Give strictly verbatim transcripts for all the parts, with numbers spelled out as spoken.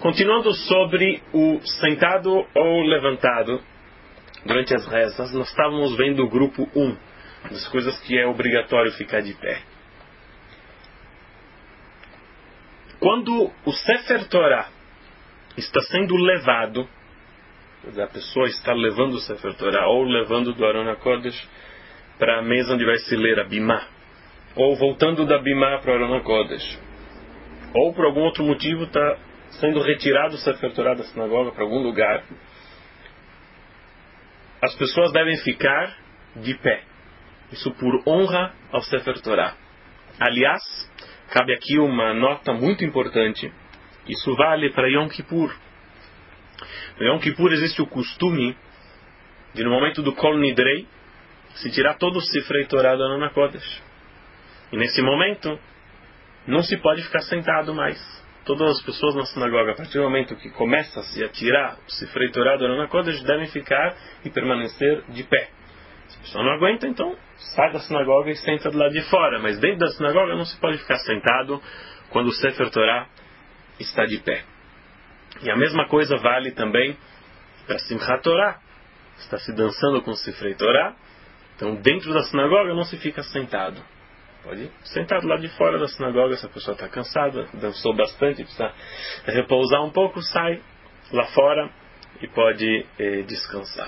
Continuando sobre o sentado ou levantado durante as rezas, nós estávamos vendo o grupo um, das coisas que é obrigatório ficar de pé. Quando o Sefer Torah está sendo levado, a pessoa está levando o Sefer Torah ou levando do Aron HaKodesh para a mesa onde vai se ler a Bimá, ou voltando da Bimá para o Aron HaKodesh, ou por algum outro motivo está sendo retirado o Sefer Torah da sinagoga para algum lugar, as pessoas devem ficar de pé. Isso por honra ao Sefer Torah. Aliás, cabe aqui uma nota muito importante. Isso vale para Yom Kippur. No Yom Kippur existe o costume de, no momento do Kol Nidrei, se tirar todo o Sifrei Torah do Aron HaKodesh. E nesse momento, não se pode ficar sentado mais. Todas as pessoas na sinagoga, a partir do momento que começa-se a tirar o Sifrei Torah do Aron HaKodesh, devem ficar e permanecer de pé. Se a pessoa não aguenta, então sai da sinagoga e senta do lado de fora. Mas dentro da sinagoga não se pode ficar sentado quando o Sefer Torah está de pé. E a mesma coisa vale também para Simchat Torah. Está se dançando com o Sifrei Torah. Então dentro da sinagoga não se fica sentado. Pode sentar do lado de fora da sinagoga se a pessoa está cansada, dançou bastante, precisa repousar um pouco, sai lá fora e pode eh, descansar.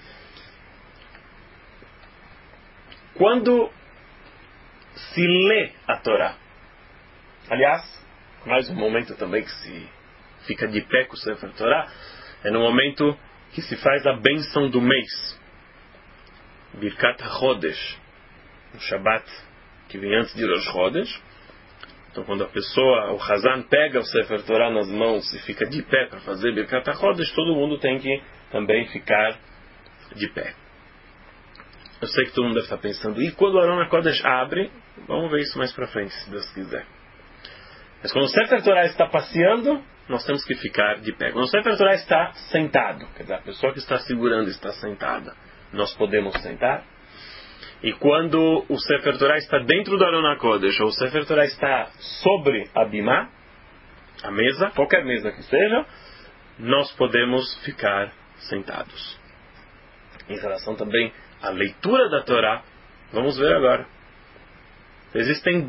Quando se lê a Torá, aliás, mais um momento também que se fica de pé com o Sefer Torá, é no momento que se faz a bênção do mês, Birkat HaChodesh, no Shabbat, que vem antes de Rosh Chodesh. Então quando a pessoa, o Hazan, pega o Sefer Torah nas mãos e fica de pé para fazer Birkat HaChodesh, todo mundo tem que também ficar de pé. Eu sei que todo mundo deve estar pensando, e quando o Aron HaKodesh abre, vamos ver isso mais para frente, se Deus quiser. Mas quando o Sefer Torah está passeando, nós temos que ficar de pé. Quando o Sefer Torah está sentado, quer dizer, a pessoa que está segurando está sentada, nós podemos sentar. E quando o Sefer Torah está dentro do Aron HaKodesh, ou o Sefer Torah está sobre a Bimá, a mesa, qualquer mesa que seja, nós podemos ficar sentados. Em relação também à leitura da Torá, vamos ver agora. Existem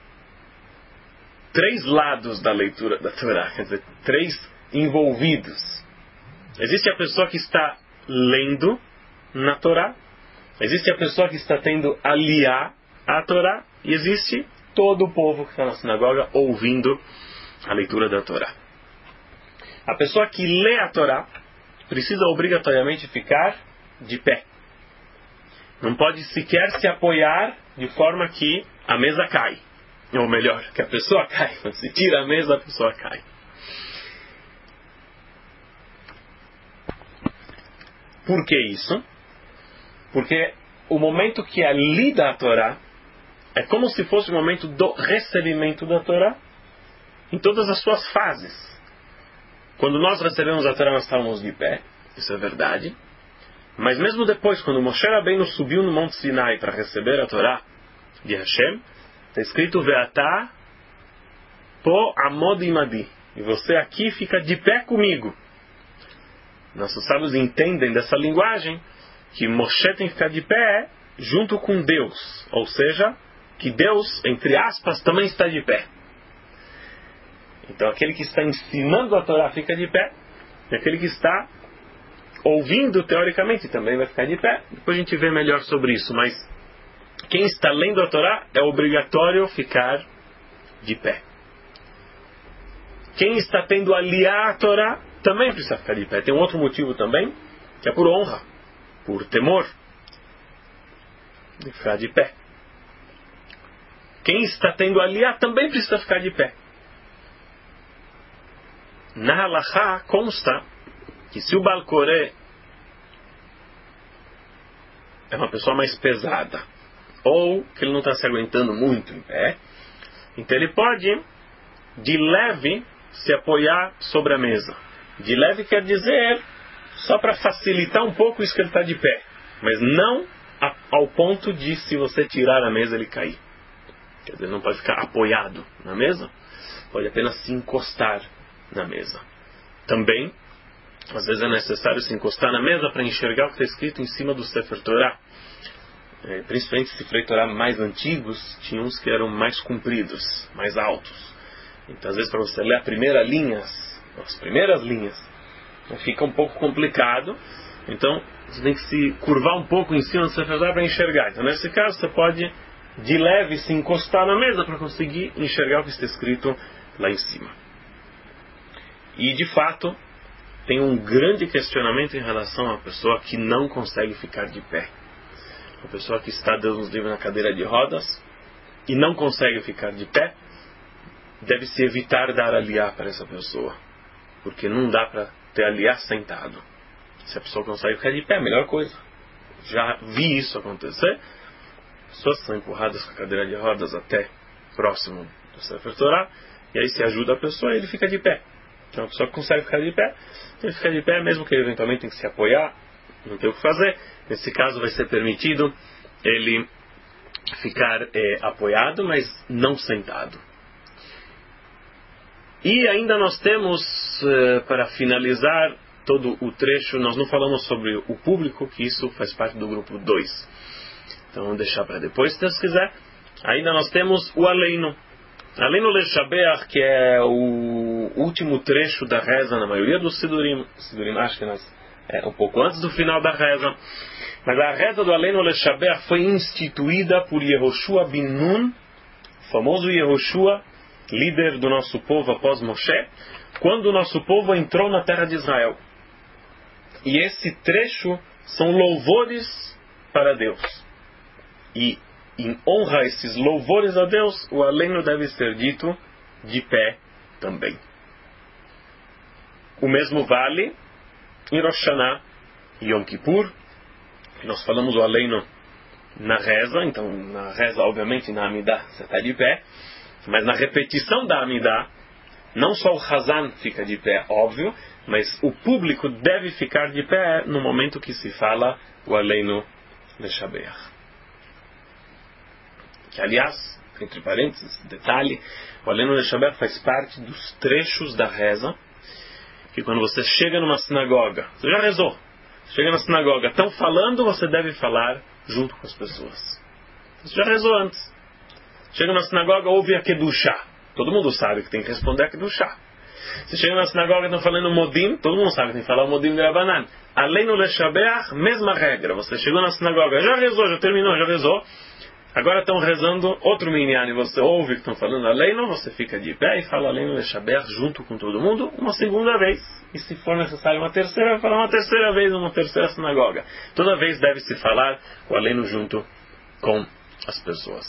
três lados da leitura da Torá, quer dizer, três envolvidos. Existe a pessoa que está lendo na Torá, existe a pessoa que está tendo aliá à Torá, e existe todo o povo que está na sinagoga ouvindo a leitura da Torá. A pessoa que lê a Torá precisa obrigatoriamente ficar de pé. Não pode sequer se apoiar de forma que a mesa cai. Ou melhor, que a pessoa cai. Quando se tira a mesa, a pessoa cai. Por que isso? Porque o momento que é lida a Torá é como se fosse o momento do recebimento da Torá em todas as suas fases. Quando nós recebemos a Torá, nós estávamos de pé, isso é verdade. Mas mesmo depois, quando Moshe Rabbeinu subiu no Monte Sinai para receber a Torá de Hashem, está escrito Ve'atá po amod imadi, e você aqui fica de pé comigo. Nossos sábios entendem dessa linguagem que Moshe tem que ficar de pé junto com Deus, ou seja, que Deus, entre aspas, também está de pé. Então aquele que está ensinando a Torá fica de pé, e aquele que está ouvindo, teoricamente, também vai ficar de pé. Depois a gente vê melhor sobre isso, mas quem está lendo a Torá é obrigatório ficar de pé. Quem está tendo aliá a Torá também precisa ficar de pé. Tem um outro motivo também, que é por honra, por temor, de ficar de pé. Quem está tendo aliá também precisa ficar de pé. Na halachá consta que se o Baal Koré é uma pessoa mais pesada, ou que ele não está se aguentando muito em pé, então ele pode, de leve, se apoiar sobre a mesa. De leve quer dizer só para facilitar um pouco isso que ele está de pé, mas não a, ao ponto de, se você tirar a mesa, ele cair. Quer dizer, não pode ficar apoiado na mesa, pode apenas se encostar na mesa. também, às vezes é necessário se encostar na mesa para enxergar o que está escrito em cima do Sefer Torah. É, principalmente Sefer Torah mais antigos, tinham uns que eram mais compridos, mais altos. Então, às vezes, para você ler a primeira linha, as primeiras linhas, fica um pouco complicado. Então, você tem que se curvar um pouco em cima do Sefer Torah para enxergar. Então, nesse caso, você pode, de leve, se encostar na mesa para conseguir enxergar o que está escrito lá em cima. E, de fato, tem um grande questionamento em relação à pessoa que não consegue ficar de pé. A pessoa que está, Deus nos livre, na cadeira de rodas e não consegue ficar de pé, deve-se evitar dar aliá para essa pessoa, porque não dá para ter aliá sentado. Se a pessoa consegue ficar de pé, é a melhor coisa. Já vi isso acontecer. Pessoas são empurradas com a cadeira de rodas até próximo do Sefer Torah, e aí se ajuda a pessoa e ele fica de pé. Então a pessoa que consegue ficar de pé, ele fica de pé, mesmo que ele eventualmente tenha que se apoiar, não tem o que fazer. Nesse caso vai ser permitido ele ficar é, apoiado, mas não sentado. E ainda nós temos, é, para finalizar todo o trecho, nós não falamos sobre o público, que isso faz parte do grupo dois. Então vamos deixar para depois, se Deus quiser. Ainda nós temos o Aleino. Aleino Leshabeach, que é o último trecho da reza na maioria dos Sidurim. Sidurim, acho que nós, é um pouco antes do final da reza. Mas a reza do Aleino Leshabeach foi instituída por Yehoshua bin Nun, o famoso Yehoshua, líder do nosso povo após Moshe, quando o nosso povo entrou na terra de Israel. E esse trecho são louvores para Deus. E em honra a esses louvores a Deus, o Aleino deve ser dito de pé também. O mesmo vale em Rosh Hashanah e Yom Kippur. Nós falamos o Aleino na reza, então na reza, obviamente, na Amidah você está de pé, mas na repetição da Amidah, não só o Hazan fica de pé, óbvio, mas o público deve ficar de pé no momento que se fala o Aleino Leshabeach. Que, aliás, entre parênteses, detalhe, o Aleino Leshabeach faz parte dos trechos da reza, que quando você chega numa sinagoga, você já rezou, chega na sinagoga, estão falando, você deve falar junto com as pessoas. Você já rezou antes. Chega na sinagoga, ouve a Kedushá. Todo mundo sabe que tem que responder a Kedushá. Se chega na sinagoga, estão falando Modim, todo mundo sabe que tem que falar o Modim de Rabanan. Aleino Leshabeach, mesma regra. Você chegou na sinagoga, já rezou, já terminou, já rezou. Agora estão rezando outro minyan e você ouve que estão falando Aleino, você fica de pé e fala Aleino Leshabeach junto com todo mundo uma segunda vez. E se for necessário uma terceira, vai falar uma terceira vez uma terceira sinagoga. Toda vez deve-se falar o Aleino junto com as pessoas.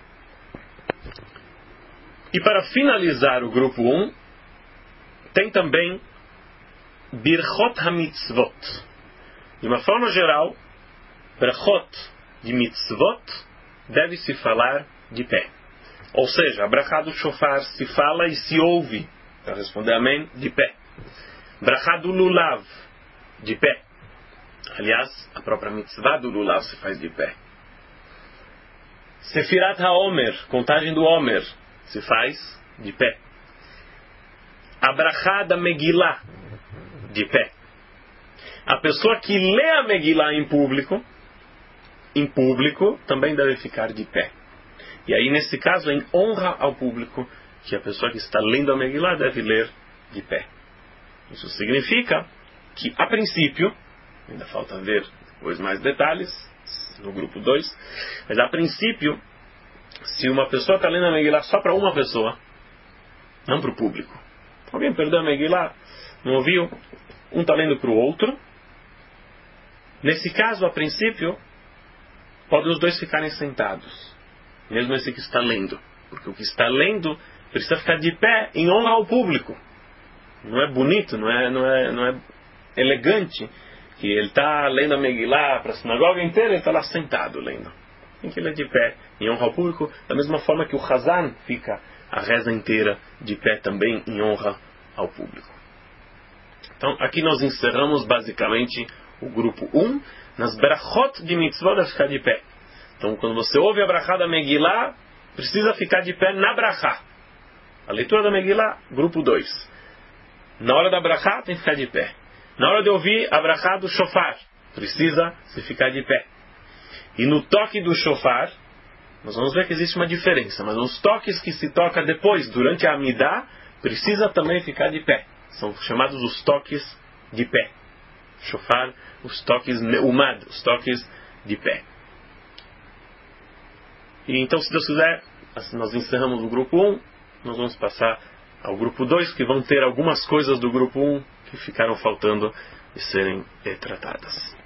E para finalizar o grupo um, tem também Birchot HaMitzvot. De uma forma geral, Brachot de Mitzvot deve-se falar de pé. Ou seja, a brachá do shofar se fala e se ouve, para responder amém, de pé. Brachá do lulav, de pé. Aliás, a própria mitzvah do lulav se faz de pé. Sefirat HaOmer, contagem do Omer, se faz de pé. A brachá da Megillah, de pé. A pessoa que lê a Megillah em público, em público, também deve ficar de pé. E aí, nesse caso, é em honra ao público que a pessoa que está lendo a Megillah deve ler de pé. Isso significa que, a princípio, ainda falta ver depois mais detalhes no grupo dois, mas a princípio, se uma pessoa está lendo a Megillah só para uma pessoa, não para o público. Alguém perdeu a Megillah, não ouviu? Um está lendo para o outro. Nesse caso, a princípio, podem os dois ficarem sentados, mesmo esse que está lendo, porque o que está lendo precisa ficar de pé em honra ao público. Não é bonito, não é, não é, não é elegante que ele está lendo a Megillah para a sinagoga inteira, ele está lá sentado lendo. Tem que ler de pé em honra ao público, da mesma forma que o Hazan fica a reza inteira de pé também em honra ao público. Então aqui nós encerramos basicamente o grupo um, nas brachot de mitzvot deve ficar de pé. Então quando você ouve a brachá da Megillah, precisa ficar de pé na brachá. A leitura da Megillah, grupo dois. Na hora da brachá, tem que ficar de pé. Na hora de ouvir a brachá do shofar, precisa se ficar de pé. E no toque do shofar, nós vamos ver que existe uma diferença, mas nos toques que se toca depois, durante a Amidah, precisa também ficar de pé. São chamados os toques de pé. Shofar, os toques meumad, os toques de pé. E então, se Deus quiser, assim, nós encerramos o grupo um, nós vamos passar ao grupo dois, que vão ter algumas coisas do grupo um que ficaram faltando de serem eh, tratadas.